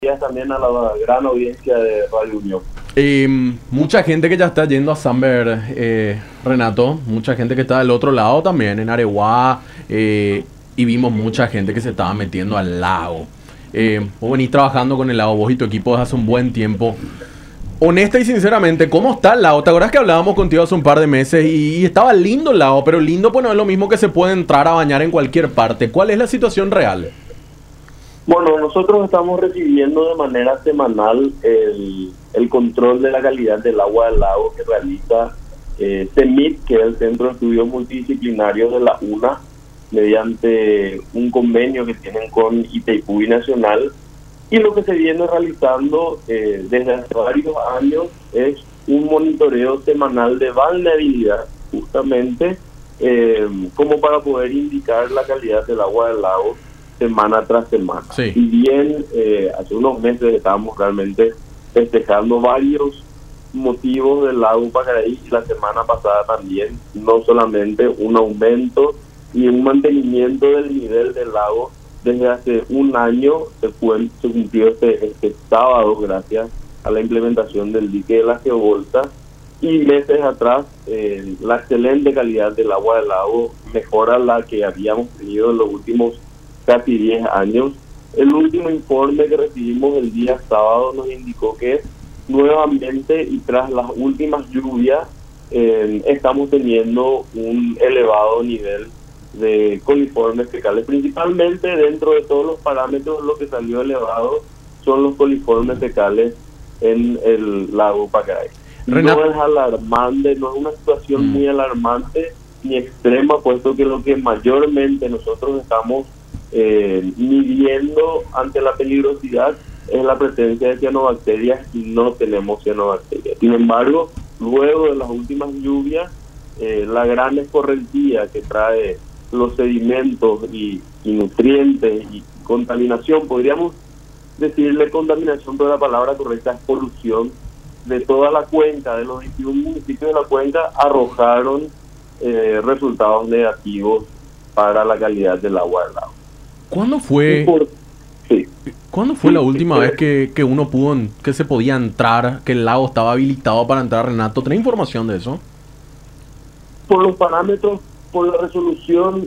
días también a la gran audiencia de Radio Unión. Mucha gente que ya está yendo a Samber, Renato, mucha gente que está del otro lado también, en Areguá, y vimos mucha gente que se estaba metiendo al lago. Vos venís trabajando con el lago, vos y tu equipo desde hace un buen tiempo. Honesta y sinceramente, ¿cómo está el lago? ¿Te acuerdas que hablábamos contigo hace un par de meses y estaba lindo el lago? Pero lindo pues no es lo mismo que se puede entrar a bañar en cualquier parte. ¿Cuál es la situación real? Bueno, nosotros estamos recibiendo de manera semanal el control de la calidad del agua del lago que realiza CEMIT, que es el Centro de Estudios Multidisciplinarios de la UNA, mediante un convenio que tienen con Itaipú Nacional. Y lo que se viene realizando desde hace varios años es un monitoreo semanal de vulnerabilidad, justamente como para poder indicar la calidad del agua del lago semana tras semana. Sí. Y bien, hace unos meses estábamos realmente festejando varios motivos del lago Pacaraí, y la semana pasada también, no solamente un aumento y un mantenimiento del nivel del lago. Desde hace un año se cumplió este sábado gracias a la implementación del dique de la geovolta, y meses atrás la excelente calidad del agua del lago mejora la que habíamos tenido en los últimos casi 10 años. El último informe que recibimos el día sábado nos indicó que nuevamente y tras las últimas lluvias estamos teniendo un elevado nivel de coliformes fecales, principalmente dentro de todos los parámetros. Lo que salió elevado son los coliformes fecales en el lago Pacaraí. No es alarmante, no es una situación muy alarmante ni extrema, puesto que lo que mayormente nosotros estamos midiendo ante la peligrosidad es la presencia de cianobacterias, y no tenemos cianobacterias. Sin embargo, luego de las últimas lluvias, la gran escorrentía que trae los sedimentos y nutrientes y contaminación, podríamos decirle contaminación, pero la palabra correcta es polución, de toda la cuenca, de los 21 municipios de la cuenca, arrojaron resultados negativos para la calidad del agua del lago. ¿Cuándo fue la última vez que uno que se podía entrar, que el lago estaba habilitado para entrar, Renato? ¿Tenés información de eso? Por los parámetros, por la resolución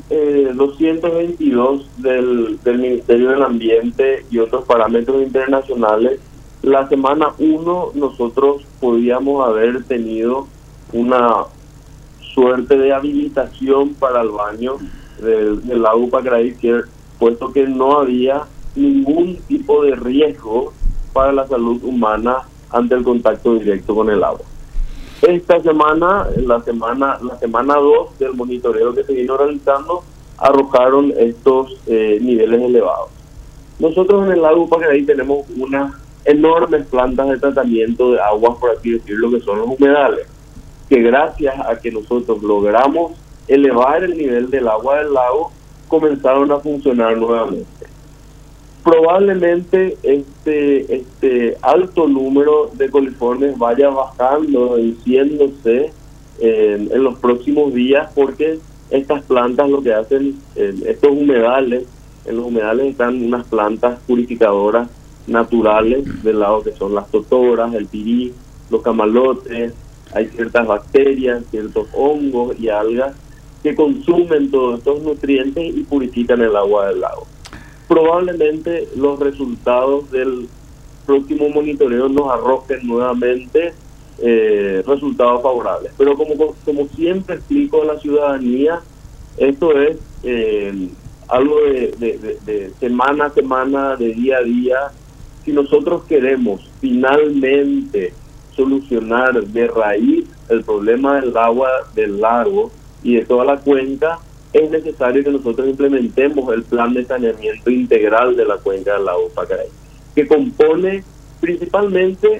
222 del Ministerio del Ambiente y otros parámetros internacionales, la semana 1 nosotros podíamos haber tenido una suerte de habilitación para el baño del lago Pacaraí, puesto que no había ningún tipo de riesgo para la salud humana ante el contacto directo con el agua. Esta semana, la semana 2 del monitoreo que se vino realizando, arrojaron estos niveles elevados. Nosotros en el lago Pacaraí tenemos unas enormes plantas de tratamiento de aguas, por así decirlo, que son los humedales, que gracias a que nosotros logramos elevar el nivel del agua del lago, comenzaron a funcionar nuevamente. Probablemente este alto número de coliformes vaya bajando, venciéndose en los próximos días, porque estas plantas lo que hacen, estos humedales, en los humedales están unas plantas purificadoras naturales del lago, que son las totoras, el pirí, los camalotes. Hay ciertas bacterias, ciertos hongos y algas que consumen todos estos nutrientes y purifican el agua del lago. Probablemente los resultados del próximo monitoreo nos arrojen nuevamente resultados favorables. Pero como siempre explico a la ciudadanía, esto es algo de semana a semana, de día a día. Si nosotros queremos finalmente solucionar de raíz el problema del agua del lago y de toda la cuenca, es necesario que nosotros implementemos el plan de saneamiento integral de la cuenca del lago Pacaraí, que compone principalmente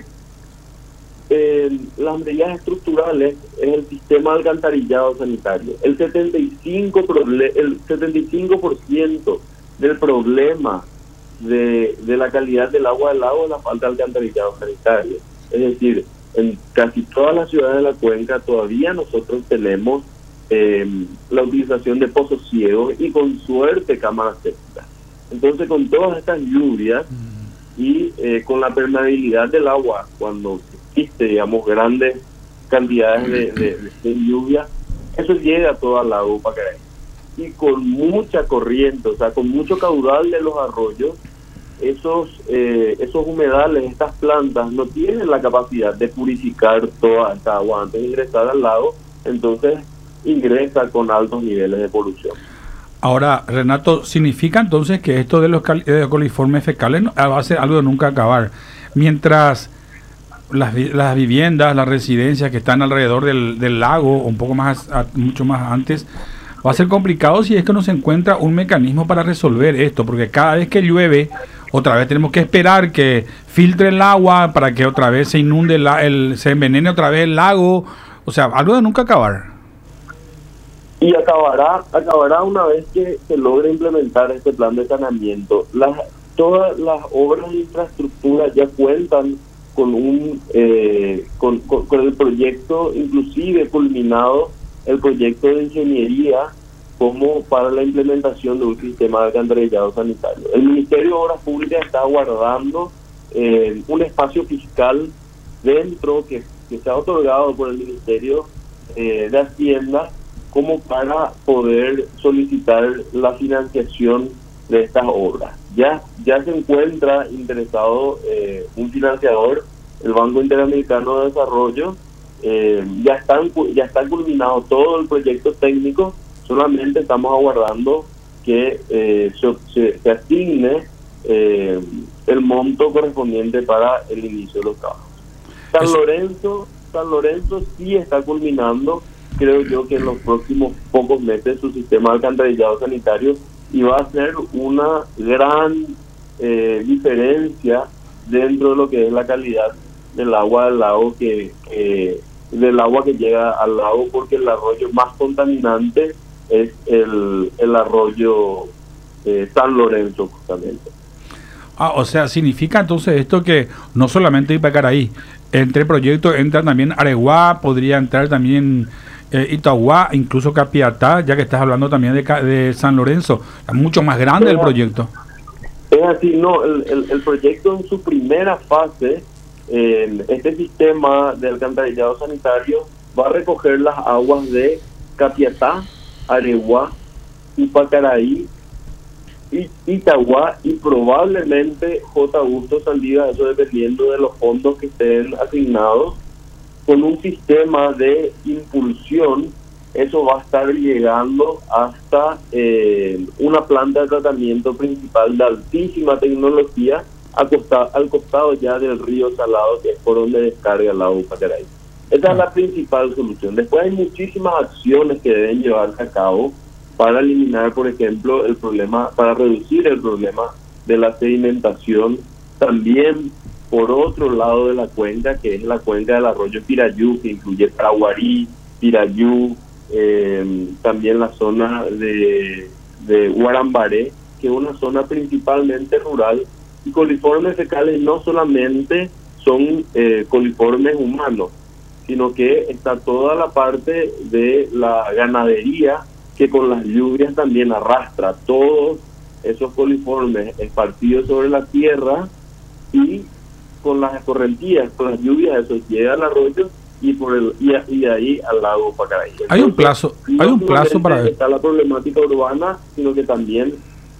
las medidas estructurales en el sistema de alcantarillado sanitario. El 75% del problema de la calidad del agua del lago es la falta de alcantarillado sanitario. Es decir, en casi todas las ciudades de la cuenca todavía nosotros tenemos la utilización de pozos ciegos y con suerte cámaras sépticas. Entonces, con todas estas lluvias, y con la permeabilidad del agua, cuando existe, digamos, grandes cantidades de lluvia, eso llega a todo el lago Pacaraí. Y con mucha corriente, o sea, con mucho caudal de los arroyos, esos humedales, estas plantas, no tienen la capacidad de purificar toda esta agua antes de ingresar al lago, entonces ingresa con altos niveles de polución. Ahora, Renato, ¿significa entonces que esto de los coliformes fecales va a ser algo de nunca acabar? Mientras las viviendas, las residencias que están alrededor del lago, un poco más, mucho más antes, va a ser complicado si es que no se encuentra un mecanismo para resolver esto, porque cada vez que llueve, otra vez tenemos que esperar que filtre el agua para que otra vez se inunde, se envenene otra vez el lago, o sea, algo de nunca acabar. Y acabará una vez que se logre implementar este plan de saneamiento. Todas las obras de infraestructura ya cuentan con con el proyecto, inclusive culminado el proyecto de ingeniería como para la implementación de un sistema de alcantarillado sanitario. El Ministerio de Obras Públicas está guardando un espacio fiscal dentro que se ha otorgado por el Ministerio de Hacienda como para poder solicitar la financiación de estas obras. Ya se encuentra interesado un financiador, el Banco Interamericano de Desarrollo. Ya está culminado todo el proyecto técnico, solamente estamos aguardando que se asigne el monto correspondiente para el inicio de los trabajos. San Lorenzo sí está culminando, creo yo que en los próximos pocos meses, su sistema de alcantarillado sanitario, y va a ser una gran diferencia dentro de lo que es la calidad del agua del lago, del agua que llega al lago, porque el arroyo más contaminante es el arroyo San Lorenzo, justamente. O sea, significa entonces esto que no solamente Ipacaraí, entre proyectos entra también Areguá, podría entrar también Itagua, incluso Capiatá, ya que estás hablando también de San Lorenzo, es mucho más grande el proyecto. Es así, no, el proyecto en su primera fase, este sistema de alcantarillado sanitario va a recoger las aguas de Capiatá, Areguá, Ipacaraí, Itagua y probablemente J. Augusto Saldivia, eso dependiendo de los fondos que estén asignados. Con un sistema de impulsión, eso va a estar llegando hasta una planta de tratamiento principal de altísima tecnología al costado ya del río Salado, que es por donde descarga el lago Pacaraí. Esa es la principal solución. Después hay muchísimas acciones que deben llevarse a cabo para eliminar, por ejemplo, el problema, para reducir el problema de la sedimentación. También por otro lado de la cuenca, que es la cuenca del arroyo Pirayú, que incluye Paraguarí, Pirayú, también la zona de Guarambaré, que es una zona principalmente rural. Y coliformes fecales no solamente son coliformes humanos, sino que está toda la parte de la ganadería, que con las lluvias también arrastra todos esos coliformes esparcidos sobre la tierra, y con las escorrentías, con las lluvias, eso llega al arroyo y de ahí al lago Pacaraí. Entonces, hay un plazo para ver. Está la problemática urbana, sino que también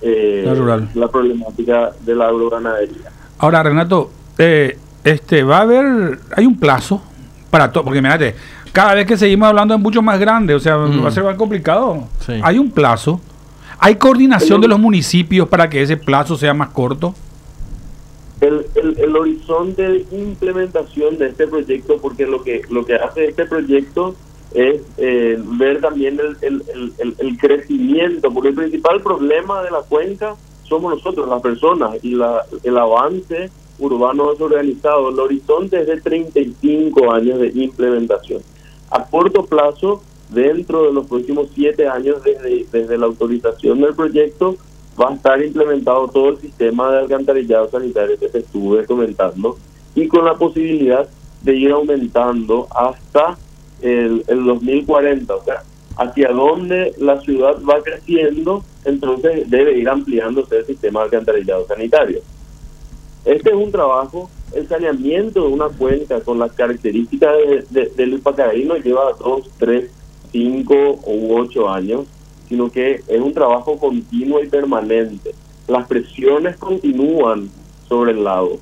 la problemática de la agroganadería. Ahora, Renato, va a haber, hay un plazo para todo, porque mirate, cada vez que seguimos hablando es mucho más grande, o sea, va a ser más complicado. Sí. Hay un plazo, hay coordinación de los municipios para que ese plazo sea más corto. El horizonte de implementación de este proyecto, porque lo que hace este proyecto es ver también el crecimiento, porque el principal problema de la cuenca somos nosotros, las personas, y el avance urbano desorganizado. El horizonte es de 35 años de implementación. A corto plazo, dentro de los próximos 7 años desde la autorización del proyecto, va a estar implementado todo el sistema de alcantarillado sanitario que te estuve comentando, y con la posibilidad de ir aumentando hasta el 2040, o sea, hacia donde la ciudad va creciendo, entonces debe ir ampliándose el sistema de alcantarillado sanitario. Este es un trabajo, el saneamiento de una cuenca con las características del Pacaraí no lleva 2, 3, 5 u 8 años, sino que es un trabajo continuo y permanente. Las presiones continúan sobre el lago.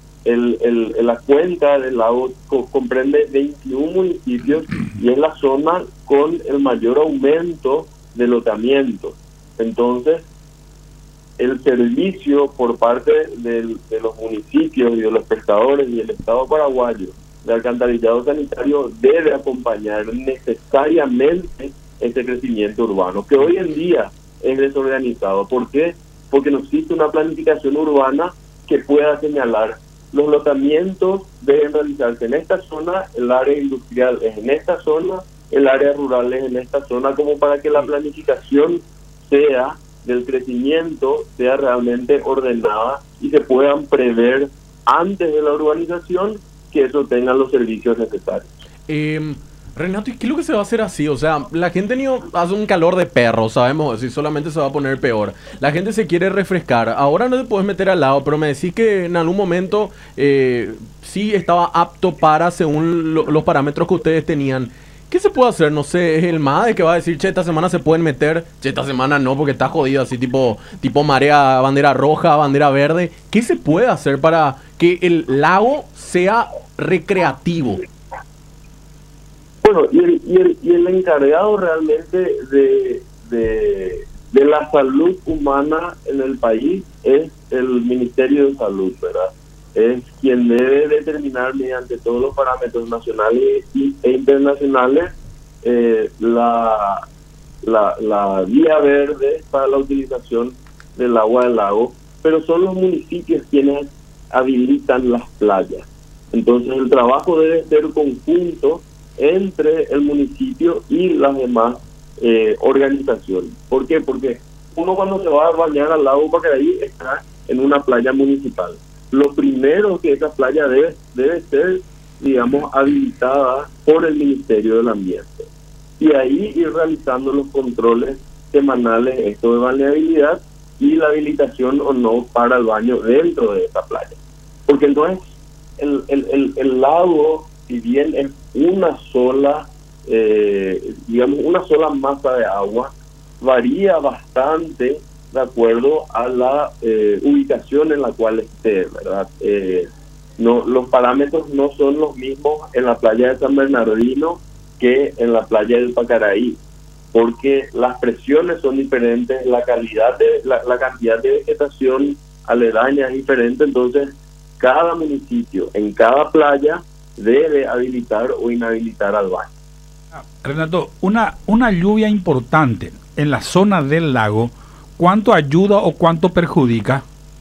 La cuenca del lago comprende 21 municipios y es la zona con el mayor aumento de lotamiento. Entonces, el servicio por parte de los municipios y de los pescadores y el Estado paraguayo de alcantarillado sanitario debe acompañar necesariamente ese crecimiento urbano, que hoy en día es desorganizado. ¿Por qué? Porque no existe una planificación urbana que pueda señalar los lotamientos deben realizarse en esta zona, el área industrial es en esta zona, el área rural es en esta zona, como para que la planificación sea del crecimiento sea realmente ordenada y se puedan prever antes de la urbanización que eso tenga los servicios necesarios. Renato, ¿y qué es lo que se va a hacer así? O sea, la gente hace un calor de perro, sabemos, si solamente se va a poner peor. La gente se quiere refrescar. Ahora no te puedes meter al lado, pero me decís que en algún momento sí estaba apto para, según los parámetros que ustedes tenían. ¿Qué se puede hacer? No sé, es el MADE que va a decir, che, esta semana se pueden meter, che, esta semana no, porque está jodido, así tipo marea, bandera roja, bandera verde. ¿Qué se puede hacer para que el lago sea recreativo? Bueno, y el encargado realmente de la salud humana en el país es el Ministerio de Salud, ¿verdad? Es quien debe determinar mediante todos los parámetros nacionales e internacionales la vía verde para la utilización del agua del lago, pero son los municipios quienes habilitan las playas. Entonces el trabajo debe ser conjunto entre el municipio y las demás organizaciones. ¿Por qué? Porque uno cuando se va a bañar al lago Pacaraí está en una playa municipal. Lo primero que esa playa debe ser, digamos, habilitada por el Ministerio del Ambiente. Y ahí ir realizando los controles semanales, esto de balneabilidad y la habilitación o no para el baño dentro de esa playa. Porque entonces el lago, si bien es una sola, digamos, una sola masa de agua, varía bastante de acuerdo a la ubicación en la cual esté, ¿verdad? No, los parámetros no son los mismos en la playa de San Bernardino que en la playa del Pacaraí, porque las presiones son diferentes, la cantidad de vegetación aledaña es diferente, entonces cada municipio en cada playa debe habilitar o inhabilitar al baño. Renato, una lluvia importante en la zona del lago, ¿cuánto ayuda o cuánto perjudica?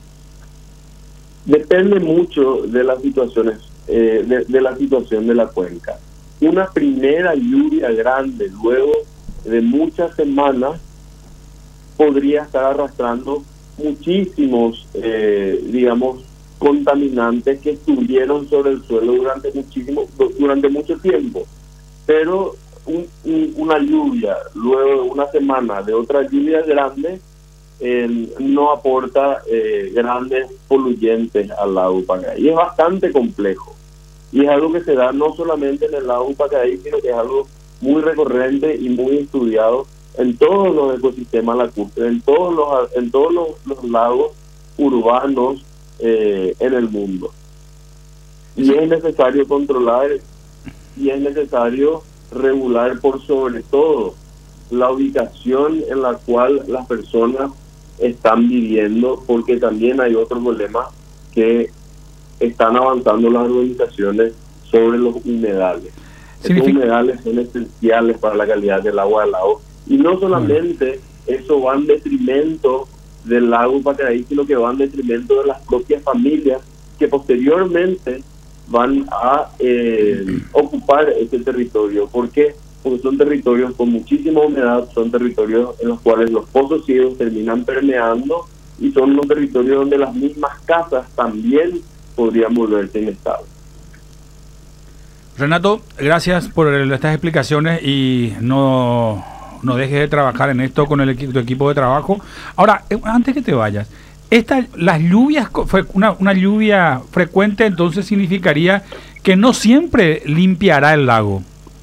Depende mucho de las situaciones, de la situación de la cuenca. Una primera lluvia grande luego de muchas semanas podría estar arrastrando muchísimos, digamos, contaminantes que estuvieron sobre el suelo durante mucho tiempo. Pero una lluvia luego de una semana de otra lluvia grande no aporta grandes poluyentes al lago Pacaraí. Es bastante complejo y es algo que se da no solamente en el lago Pacaraí, sino que es algo muy recurrente y muy estudiado en todos los ecosistemas lacustres, en todos los lagos urbanos en el mundo. Y es necesario controlar y es necesario regular por sobre todo la ubicación en la cual las personas están viviendo, porque también hay otro problema, que están avanzando las urbanizaciones sobre los humedales. Estos humedales son esenciales para la calidad del agua del lago, y no solamente eso va en detrimento del lago Pacaraí, sino que va en detrimento de las propias familias que posteriormente van a ocupar ese territorio. ¿Por qué? Porque son territorios con muchísima humedad, son territorios en los cuales los pozos ciegos terminan permeando y son los territorios donde las mismas casas también podrían volverse inestables. Renato, gracias por estas explicaciones y no dejes de trabajar en esto con tu equipo de trabajo. Ahora, antes que te vayas, Las lluvias, una lluvia frecuente, entonces significaría que no siempre limpiará el lago.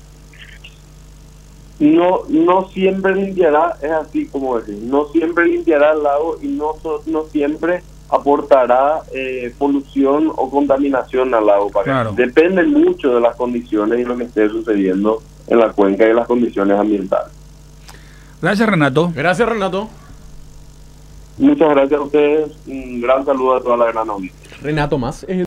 No siempre limpiará, es así como decir, no siempre limpiará el lago y no siempre aportará polución o contaminación al lago. Claro. Depende mucho de las condiciones y lo que esté sucediendo en la cuenca y las condiciones ambientales. Gracias, Renato. Gracias, Renato. Muchas gracias a ustedes, un gran saludo a toda la gran audiencia. Renato Mas es